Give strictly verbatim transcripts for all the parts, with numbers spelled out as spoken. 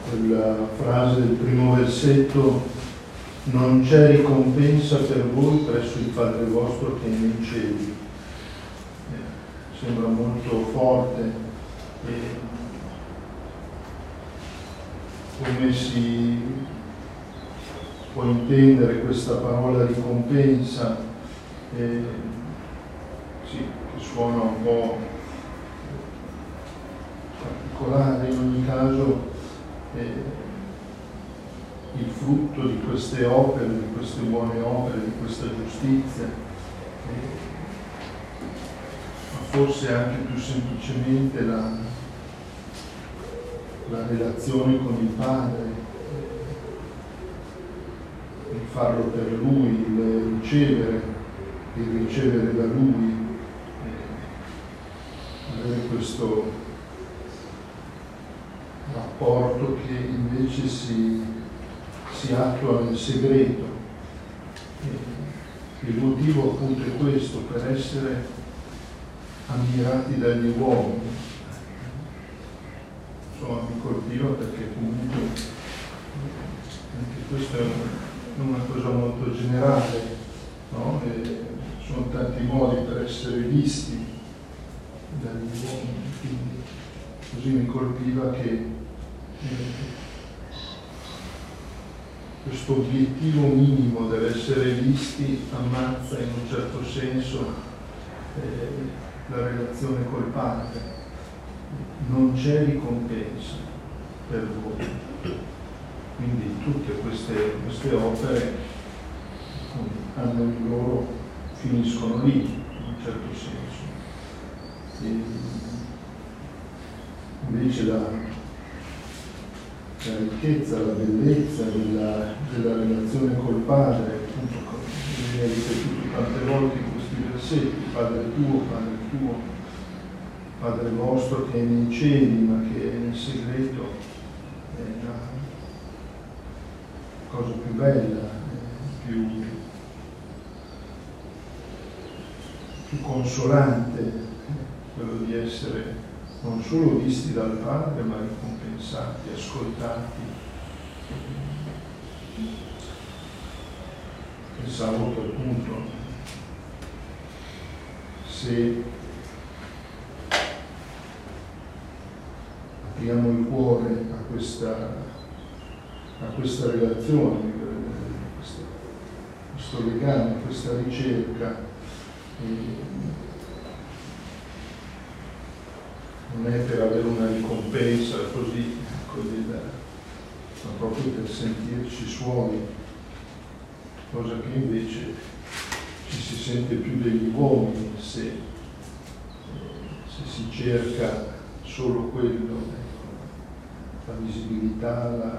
quella frase del primo versetto: non c'è ricompensa per voi presso il Padre vostro che è nei cieli. Eh, sembra molto forte. E come si può intendere questa parola ricompensa? Eh, sì, che suona un po' particolare, in ogni caso eh, il frutto di queste opere, di queste buone opere, di questa giustizia, eh, ma forse anche più semplicemente la, la relazione con il Padre, eh, il farlo per Lui, il ricevere, il ricevere da Lui, eh, avere questo rapporto che invece si, si attua nel segreto. E il motivo appunto è questo, per essere ammirati dagli uomini. Insomma, mi colpiva perché comunque anche questa è una cosa molto generale, no? E ci sono tanti modi per essere visti dagli uomini, quindi così mi colpiva che questo obiettivo minimo dell'essere visti ammazza in un certo senso eh, la relazione col Padre. Non c'è ricompensa per voi. Quindi tutte queste, queste opere hanno il loro, finiscono lì, in un certo senso. E invece la la ricchezza, la bellezza della, della relazione col Padre, appunto, come viene ripetuto tante volte in questi versetti: Padre tuo, Padre tuo, Padre vostro che è nei cieli, ma che è nel segreto, è la cosa più bella, più, più consolante, quello di essere non solo visti dal Padre, ma ricompensati, ascoltati. Pensavo che appunto se apriamo il cuore a questa, a questa relazione, a questo, questo legame, a questa ricerca, e, non è per avere una ricompensa così, così da, ma proprio per sentirci suoi, cosa che invece ci si sente più degli uomini se, se si cerca solo quello, ecco, la visibilità, la,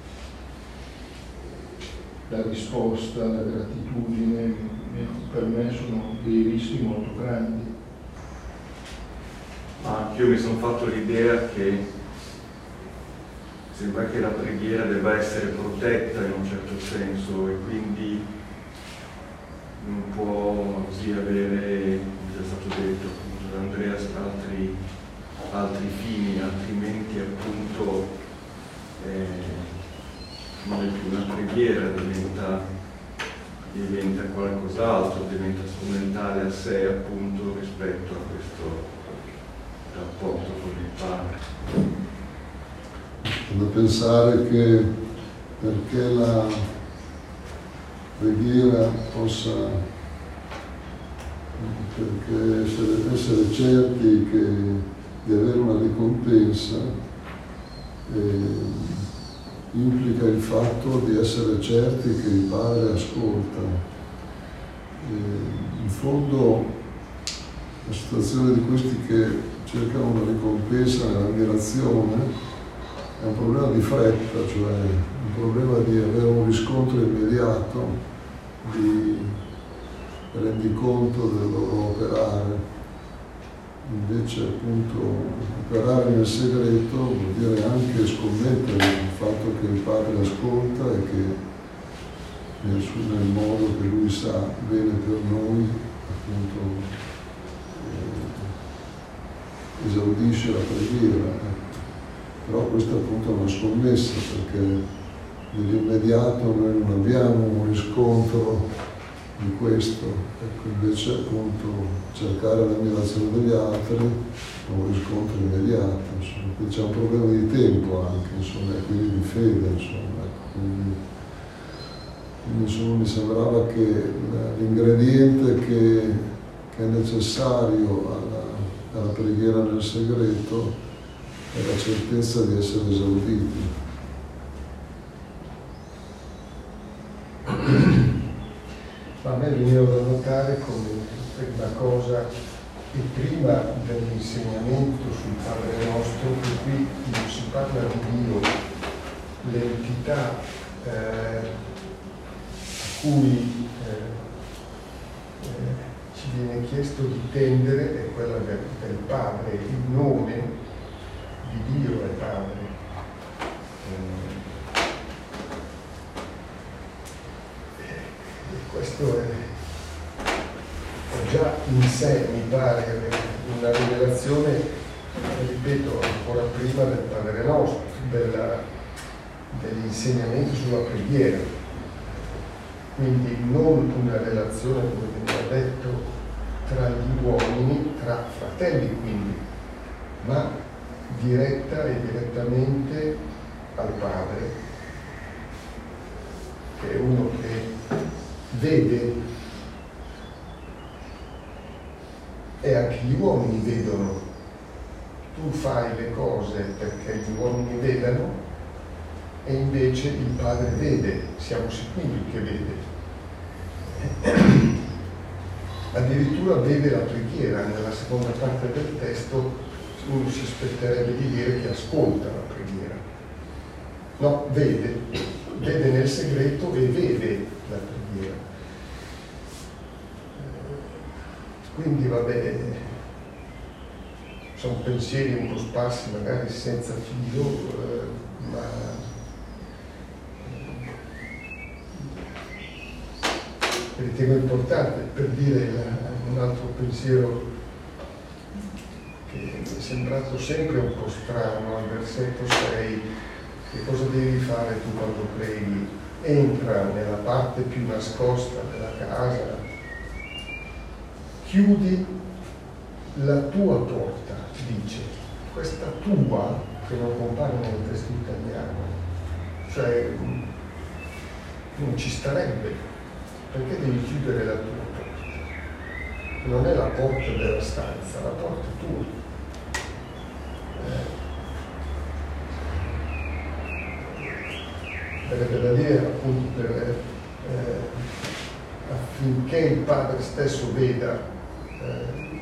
la risposta, la gratitudine. Per me sono dei rischi molto grandi. Ma anch'io mi sono fatto l'idea che sembra che la preghiera debba essere protetta in un certo senso, e quindi non può così avere, come è stato detto appunto da Andrea, altri, altri fini, altrimenti appunto eh, non è più una preghiera, diventa, diventa qualcos'altro, diventa strumentale a sé appunto rispetto a questo rapporto con il Padre. Da pensare che perché la preghiera possa, perché essere, essere certi che, di avere una ricompensa eh, implica il fatto di essere certi che il Padre ascolta. Eh, in fondo la situazione di questi che cercano una ricompensa nell'ammirazione è un problema di fretta, cioè un problema di avere un riscontro immediato, di rendiconto del loro operare. Invece appunto operare nel segreto vuol dire anche scommettere sul fatto che il Padre ascolta e che nel, nel modo che Lui sa bene per noi appunto eh, esaudisce la preghiera. Però questa appunto è una scommessa, perché nell'immediato noi non abbiamo un riscontro di questo, ecco, invece appunto cercare l'ammirazione degli altri è un riscontro immediato, insomma, qui c'è un problema di tempo anche, insomma, e quindi di fede, insomma, ecco, quindi, quindi insomma, mi sembrava che l'ingrediente che, che è necessario alla, alla preghiera nel segreto è la certezza di essere esauditi. Ma a me veniva da notare come una cosa che prima dell'insegnamento sul Padre Nostro, che qui non si parla di Dio, l'entità eh, a cui eh, eh, ci viene chiesto di tendere è quella del, del Padre, il nome di Dio è Padre. Eh, Questo è, è già in sé, mi pare, una rivelazione, ripeto, ancora prima del Padre Nostro, della, dell'insegnamento sulla preghiera. Quindi non una relazione, come veniva detto, tra gli uomini, tra fratelli quindi, ma diretta e direttamente al Padre, che è uno che vede, e anche gli uomini vedono. Tu fai le cose perché gli uomini vedano e invece il Padre vede, siamo sicuri che vede. Addirittura vede la preghiera. Nella seconda parte del testo uno si aspetterebbe di dire che ascolta la preghiera. No, vede, vede nel segreto e vede la preghiera. Quindi vabbè, sono pensieri un po' sparsi, magari senza filo, eh, ma ritengo importante per dire un altro pensiero che mi è sembrato sempre un po' strano al versetto sei. Che cosa devi fare tu quando preghi? Entra nella parte più nascosta della casa, chiudi la tua porta, dice. Questa tua che non compare nel testo italiano, cioè non ci starebbe, perché devi chiudere la tua porta? Non è la porta della stanza, la porta è tua. Eh. Sarebbe da dire appunto per, eh, affinché il Padre stesso veda, eh,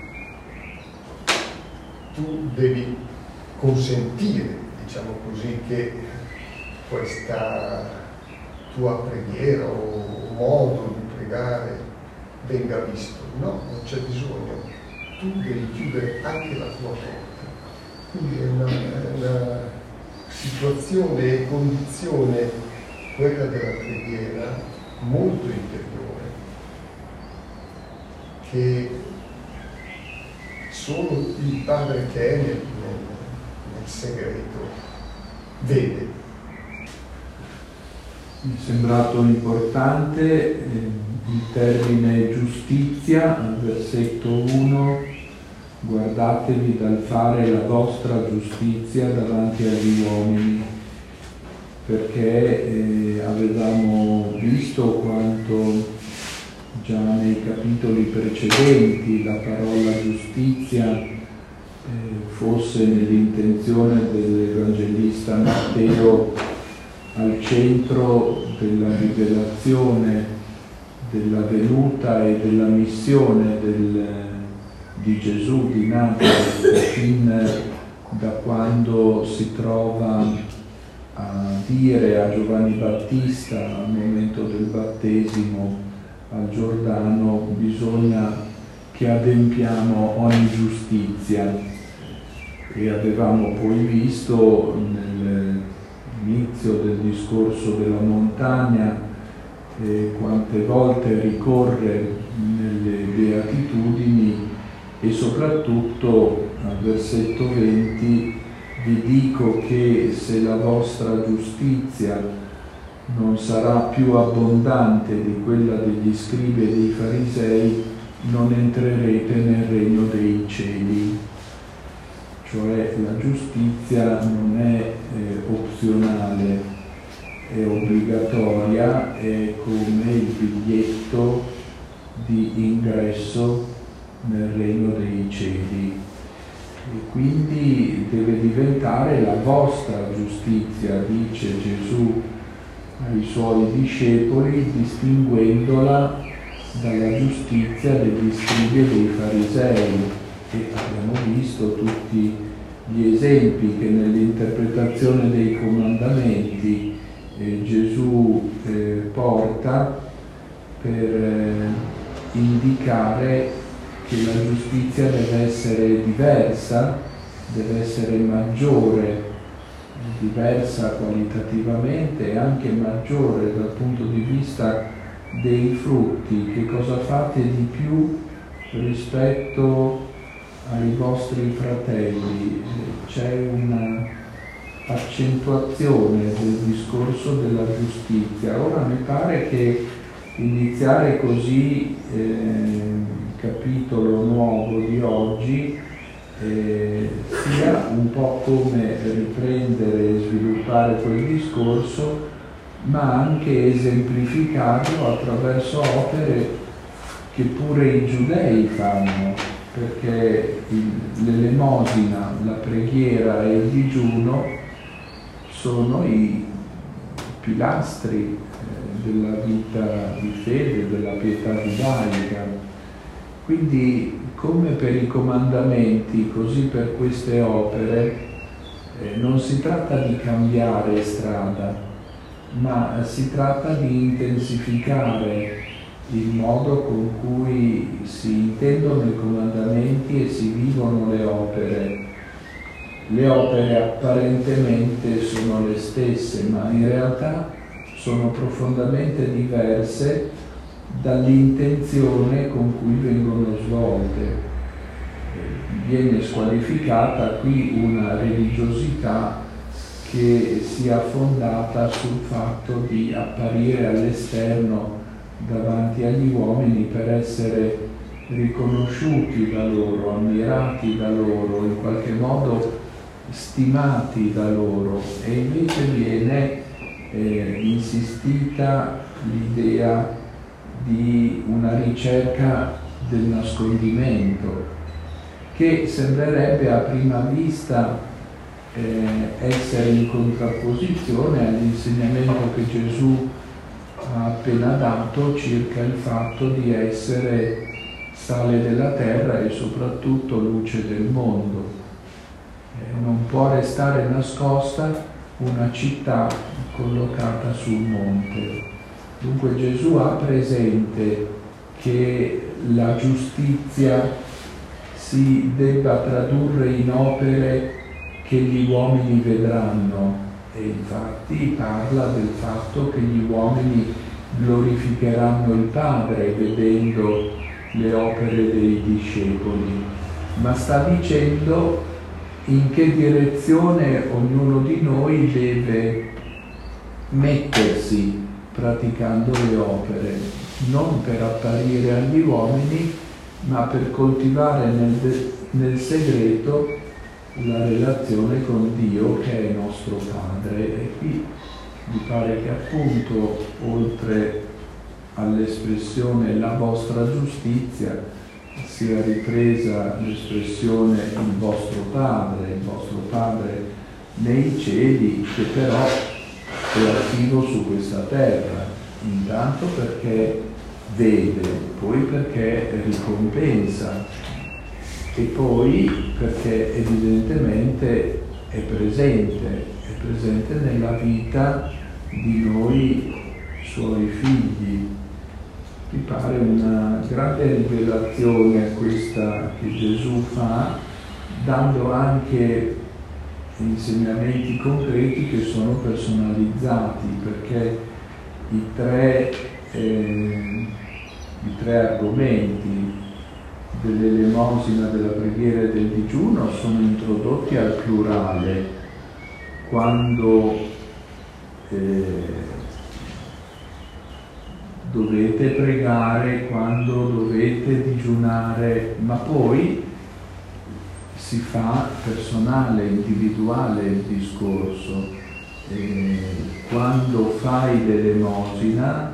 tu devi consentire, diciamo così, che questa tua preghiera o modo di pregare venga visto. No, non c'è bisogno. Tu devi chiudere anche la tua porta. Quindi è una, è una situazione e condizione, quella della preghiera, molto interiore, che solo il Padre che è nel, nel, nel segreto vede. Mi è sembrato importante eh, il termine giustizia, al versetto uno, guardatevi dal fare la vostra giustizia davanti agli uomini, perché eh, avevamo visto quanto già nei capitoli precedenti la parola giustizia eh, fosse nell'intenzione dell'Evangelista Matteo al centro della rivelazione della venuta e della missione del, di Gesù di Nazareth, fin da quando si trova a dire a Giovanni Battista al momento del battesimo al Giordano: bisogna che adempiamo ogni giustizia. E avevamo poi visto nell'inizio del discorso della montagna eh, quante volte ricorre nelle beatitudini, e soprattutto al versetto venti vi dico che se la vostra giustizia non sarà più abbondante di quella degli scribi e dei farisei, non entrerete nel regno dei cieli. Cioè la giustizia non è eh, opzionale, è obbligatoria, è come il biglietto di ingresso nel regno dei cieli. E quindi deve diventare la vostra giustizia, dice Gesù ai suoi discepoli, distinguendola dalla giustizia degli scribi e dei farisei. E abbiamo visto tutti gli esempi che nell'interpretazione dei comandamenti eh, Gesù eh, porta per eh, indicare che la giustizia deve essere diversa, deve essere maggiore, diversa qualitativamente e anche maggiore dal punto di vista dei frutti. Che cosa fate di più rispetto ai vostri fratelli? C'è una accentuazione del discorso della giustizia. Ora mi pare che iniziare così eh, capitolo nuovo di oggi eh, sia un po' come riprendere e sviluppare quel discorso, ma anche esemplificarlo attraverso opere che pure i giudei fanno, perché l'elemosina, la preghiera e il digiuno sono i pilastri della vita di fede, della pietà giudaica. Quindi, come per i comandamenti, così per queste opere, eh, non si tratta di cambiare strada, ma si tratta di intensificare il modo con cui si intendono i comandamenti e si vivono le opere. Le opere apparentemente sono le stesse, ma in realtà sono profondamente diverse dall'intenzione con cui vengono svolte. Viene squalificata qui una religiosità che sia fondata sul fatto di apparire all'esterno davanti agli uomini per essere riconosciuti da loro, ammirati da loro, in qualche modo stimati da loro, e invece viene eh, insistita l'idea di una ricerca del nascondimento, che sembrerebbe a prima vista eh, essere in contrapposizione all'insegnamento che Gesù ha appena dato circa il fatto di essere sale della terra e soprattutto luce del mondo. Eh, non può restare nascosta una città collocata sul monte. Dunque Gesù ha presente che la giustizia si debba tradurre in opere che gli uomini vedranno, e infatti parla del fatto che gli uomini glorificheranno il Padre vedendo le opere dei discepoli, ma sta dicendo in che direzione ognuno di noi deve mettersi praticando le opere, non per apparire agli uomini, ma per coltivare nel, nel segreto la relazione con Dio che è nostro Padre. E qui mi pare che appunto, oltre all'espressione la vostra giustizia, sia ripresa l'espressione il vostro Padre, il vostro Padre nei cieli, che però è attivo su questa terra, intanto perché vede, poi perché ricompensa e poi perché evidentemente è presente, è presente nella vita di noi suoi figli. Mi pare una grande rivelazione questa che Gesù fa, dando anche insegnamenti concreti che sono personalizzati, perché i tre, eh, i tre argomenti dell'elemosina, della preghiera e del digiuno sono introdotti al plurale quando eh, dovete pregare, quando dovete digiunare, ma poi si fa personale, individuale il discorso. Eh, quando fai l'elemosina,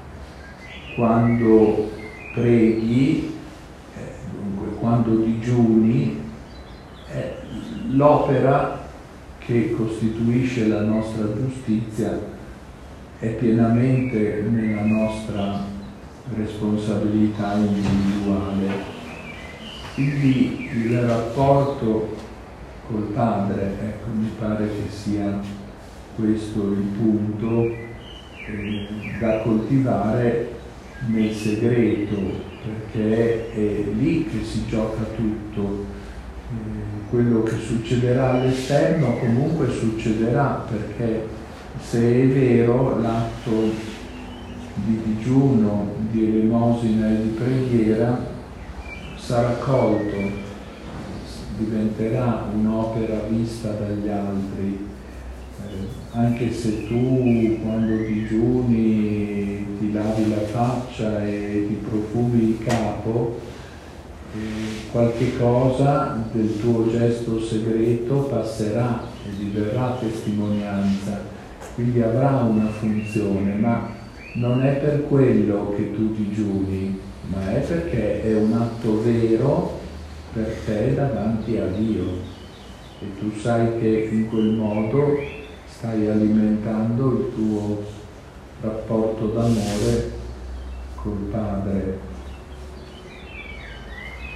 quando preghi, eh, dunque quando digiuni, eh, l'opera che costituisce la nostra giustizia è pienamente nella nostra responsabilità individuale. Quindi il rapporto col Padre, ecco, mi pare che sia questo il punto eh, da coltivare nel segreto, perché è lì che si gioca tutto. Eh, quello che succederà all'esterno comunque succederà, perché se è vero l'atto di digiuno, di elemosina e di preghiera sarà colto, diventerà un'opera vista dagli altri. Eh, anche se tu quando digiuni ti lavi la faccia e ti profumi il capo, eh, qualche cosa del tuo gesto segreto passerà e diverrà testimonianza, quindi avrà una funzione, ma non è per quello che tu digiuni, ma è perché è un atto vero per te davanti a Dio e tu sai che in quel modo stai alimentando il tuo rapporto d'amore col Padre.